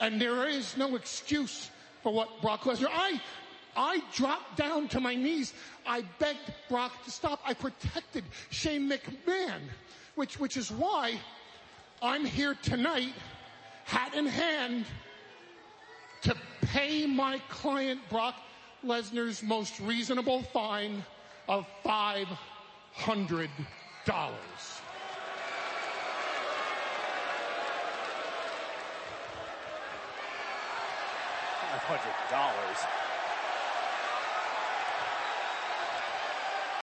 And there is no excuse for what Brock Lesnar. I dropped down to my knees. I begged Brock to stop. I protected Shane McMahon, which is why I'm here tonight, hat in hand, to pay my client Brock Lesnar's most reasonable fine of $500. $500.